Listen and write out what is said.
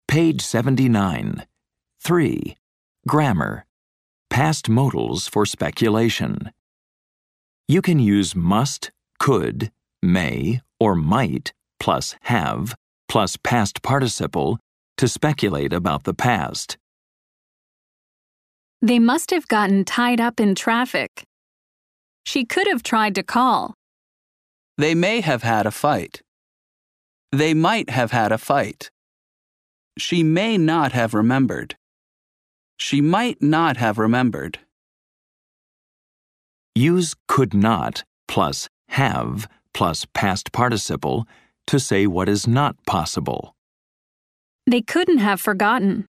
Page 79. 3. Grammar. Past modals for speculation. You can use must, could, may, or might plus have plus past participle to speculate about the past. They must have gotten tied up in traffic. She could have tried to call. They may have had a fight. They might have had a fight. She may not have remembered. She might not have remembered. Use could not plus have plus past participle to say what is not possible. They couldn't have forgotten.